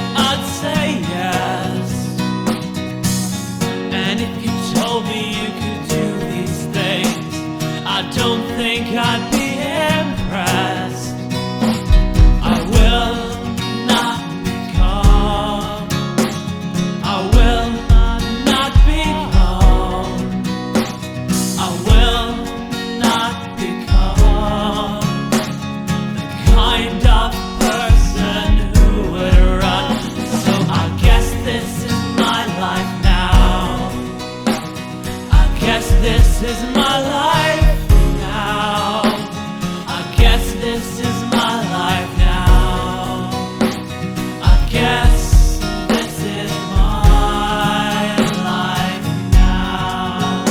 I'd say yes. And if you told me you could do these things, I don't think I'd be impressed. I will not be calm. I will not be calm. I will not become the kind of person who would run. So I guess this is my life now. I guess this is my life now. I guess this is my life now. I guess this is my life now.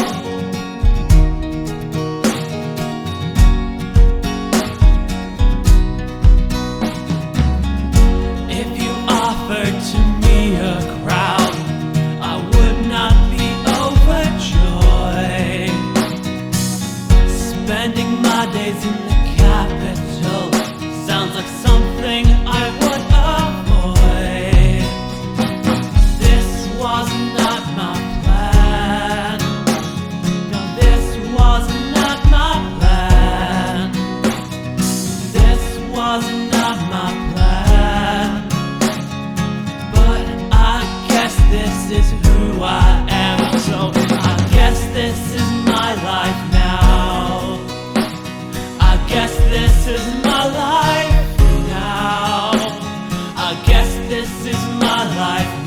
If you offered to me a crown, I would not be overjoyed. Spending my days in the capital sounds like something I would avoid. This was not my plan. No, this was not my plan. This was not my plan. But I guess this is who I am. So I guess this is my life now. I guess this is my life now. I guess this is my life